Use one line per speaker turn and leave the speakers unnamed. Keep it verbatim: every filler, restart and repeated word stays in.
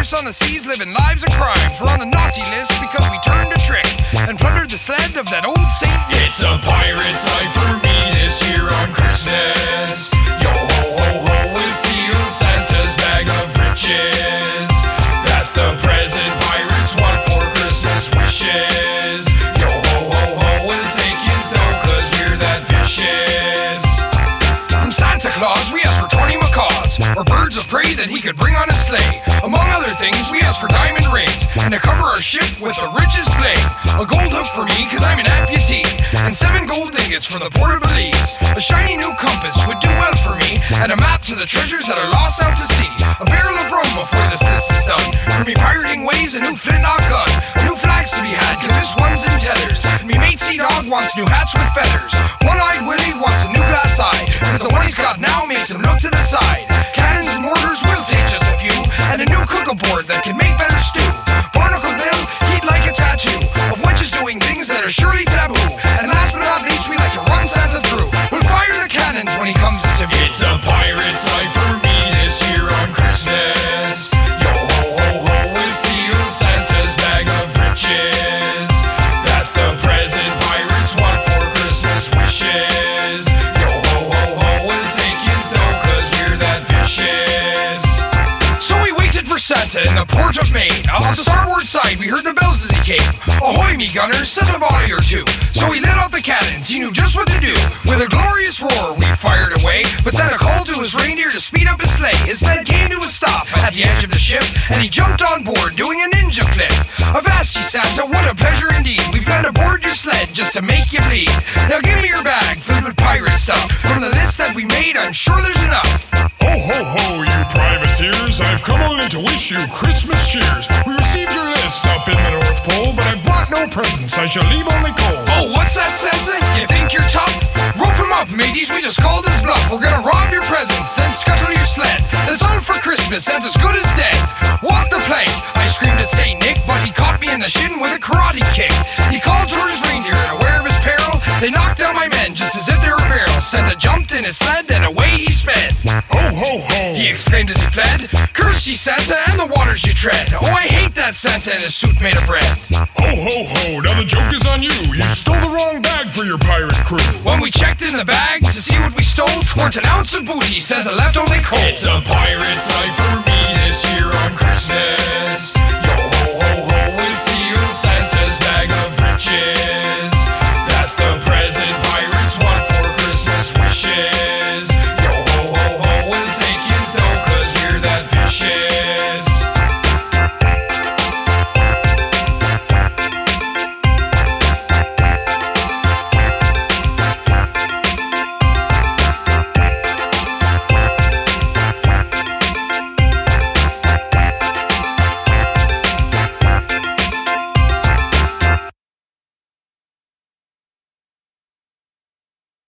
pirates on the seas living lives of crimes. We're on the naughty list because we turned a trick and plundered the sled of that old Saint Nick.
It's a pirate's life for me this year on Christmas. Yo ho ho ho, we'll steal Santa's bag of riches. That's the present pirates want for Christmas wishes. Yo ho ho ho, we'll take his dough cause we're that vicious.
From Santa Claus we asked for twenty macaws, or birds of prey that he could bring on his sleigh. Among other things we asked for diamond rings, and to cover our ship with the richest bling. A gold hook for me cause I'm an amputee, and seven gold ingots for the Port of Belize. A shiny new compass would do well for me, and a map to the treasures that are lost out to sea. A barrel of rum before this list is done. For me pirating ways, a new flintlock gun. A new flags to be had cause this one's in tethers. And me mate Sea Dog wants new hats with feathers. One-eyed Willie wants a new glass eye, cause the one he's got now makes him look to the side. Cannons and mortars will take just a few, and a new cook-aboard that can make better stew. Barnacle Bill, he'd like a tattoo of wenches doing things that are surely taboo. And last but not least, we like to run Santa through. We'll fire the cannons when he comes to view.
It's a pirate's life for me this year on Christmas. Yo ho ho ho, we'll steal Santa's bag of riches. That's the present pirates want for Christmas wishes. Yo ho ho ho, we'll take his dough cause we're that vicious.
So we waited for Santa in the port of Maine. Off the starboard side we heard the bells as he came. Ahoy me gunners, set a volley or two. So he lit off the cannons, he knew just what to do. With a glorious roar we fired away, but Santa called to his reindeer to speed up his sleigh. His sled came to a stop at the edge of the ship, and he jumped on board doing a ninja flip. Avast ye Santa, what a pleasure indeed. We plan to board your sled just to make you bleed. Now give me your bag filled with pirate stuff. From the list that we made, I'm sure there's enough.
Ho ho ho, you privateers, I've come only to wish you Christmas cheers. We received your list up in the North Pole, but I brought no presents, I shall leave only coal.
Oh, what's that, Santa? You think you're tough? Rope him up, mateys, we just called his bluff. We're gonna rob your presents, then scuttle your sled. That's all for Christmas, Santa's good as dead. Walk the plank, I screamed at Saint Nick, but he caught me in the shin with a karate kick. He called toward his reindeer, and aware of his peril, they knocked down my men just as if they were barrels. Santa jumped in his sled, and away he sped.
Ho ho ho,
He exclaimed as he fled, curse ye Santa and the waters you tread. Oh, I hate that Santa and his suit made of red.
ho ho ho, now the joke is on you. You stole the wrong bag for your pirate crew.
When we checked in the bag to see what we stole, 'twarn't an ounce of booty, Santa left only coal.
It's a pirate's life for me this year on Christmas.